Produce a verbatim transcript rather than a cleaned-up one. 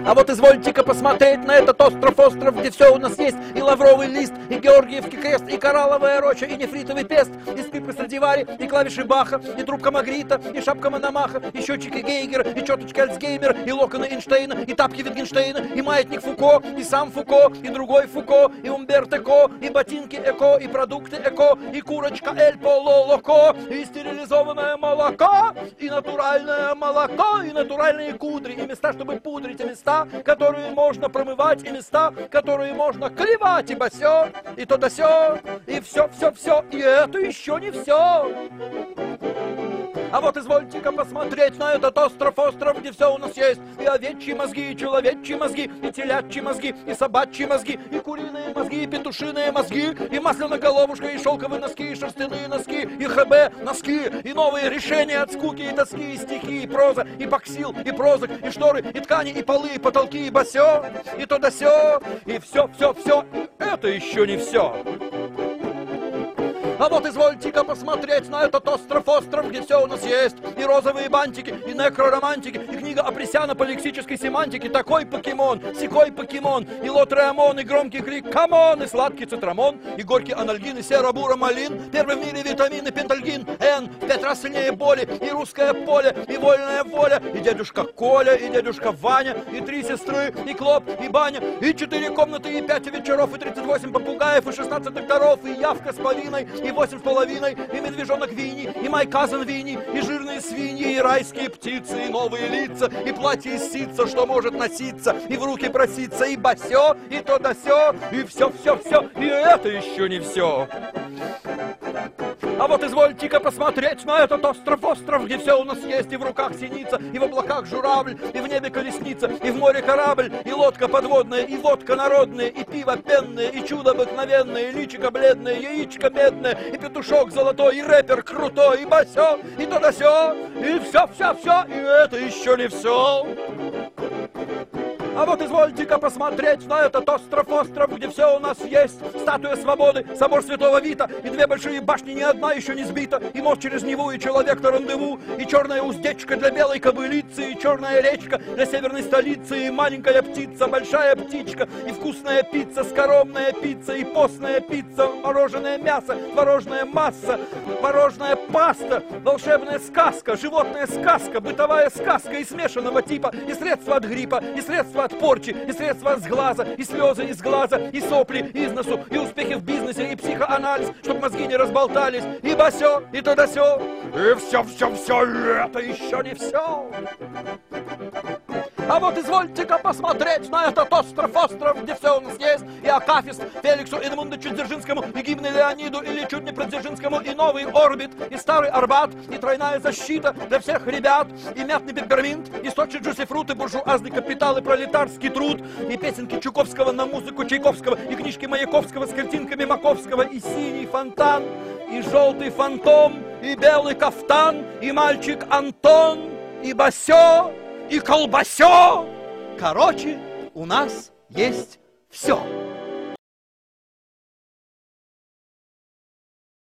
А вот извольте-ка посмотреть на этот остров-остров, где все у нас есть. И лавровый лист, и георгиевский крест, и коралловая роща, и нефритовый пест, и скрипка Страдивари, и клавиши Баха, и трубка Магрита, и шапка Мономаха, и счетчики Гейгера, и четочки Альцгеймера, и локоны Эйнштейна, и тапки Витгенштейна, и маятник Фуко, и сам Фуко, и другой Фуко, и Умберто Эко, и ботинки Эко, и продукты Эко, и курочка Эль Поло Локо, и стерилизованное молоко, и натуральное молоко, и натуральные кудри, и места, чтобы пудрить, и места, которые можно промывать, и места, которые можно клевать, ибо все, и то да сё, и все-все-все, и это еще не все. А вот извольте-ка посмотреть на этот остров-остров, где все у нас есть. И овечьи мозги, и человечьи мозги, и телячьи мозги, и собачьи мозги, и куриные мозги, и петушиные мозги, и масляноголовушка, и шелковые носки, и шерстяные носки, и ХБ носки, и новые решения от скуки, и тоски, и стихи, и проза, и боксил, и прозок, и шторы, и ткани, и полы, и потолки, и басё, и то да сё, и все-все-все, это еще не все. А вот извольте-ка посмотреть на этот остров-остров, где все у нас есть. И розовые бантики, и некроромантики, и книга Апресяна по лексической семантике. Такой покемон, сякой покемон, и лотреамон, и громкий крик камон, и сладкий цитрамон, и горький анальгин, и серо-буромалин. Первый в мире витамин и пентальгин, Н, в пять раз сильнее боли, и русское поле, и вольная воля, и дядюшка Коля, и дядюшка Ваня, и три сестры, и Клоп, и Баня, и четыре комнаты, и пять вечеров, и тридцать восемь попугаев, и шестнадцать докторов, и явка с повинной, и восемь с половиной, и медвежонок Винни, и май казан Винни, и жирные свиньи, и райские птицы, и новые лица, и платье из ситца, что может носиться, и в руки проситься, и басё, и то да сё, и все-все-все, и это еще не все. А вот извольте-ка посмотреть на этот остров-остров, где все у нас есть, и в руках синица, и в облаках журавль, и в небе колесница, и в море корабль, и лодка подводная, и водка народная, и пиво пенное, и чудо обыкновенное, и личико бледное, яичко медное, и петушок золотой, и рэпер крутой, и басё, и то да сё, и все-все-все, и это еще не все. А вот извольте-ка посмотреть на этот остров-остров, где все у нас есть. Статуя свободы, собор Святого Вита, и две большие башни, ни одна еще не сбита, и мост через Неву, и человек на рандеву, и черная уздечка для белой кобылицы, и черная речка для северной столицы, и маленькая птица, большая птичка, и вкусная пицца, скоромная пицца, и постная пицца, мороженое мясо, творожная масса, мороженая паста, волшебная сказка, животная сказка, бытовая сказка и смешанного типа, и средства от гриппа, и средства от порчи, и средства от сглаза, и слезы из глаза, и сопли из носу, и успехи в бизнесе, и психоанализ, чтоб мозги не разболтались, и басё, и то да сё, и все-все-все, это еще не все. А вот извольте-ка посмотреть на этот остров-остров, где все у нас есть, и Акафист Феликсу Эдмундовичу Дзержинскому, и гимны Леониду или чуть не Дзержинскому, и новый орбит, и старый Арбат, и тройная защита для всех ребят, и мятный пепперминт, и Сочи джуси-фрут, и буржуазный капитал, и пролетарский труд, и песенки Чуковского на музыку Чайковского, и книжки Маяковского с картинками Маковского, и синий фонтан, и желтый фантом, и белый кафтан, и мальчик Антон, и басё, и колбасё. Короче, у нас есть все.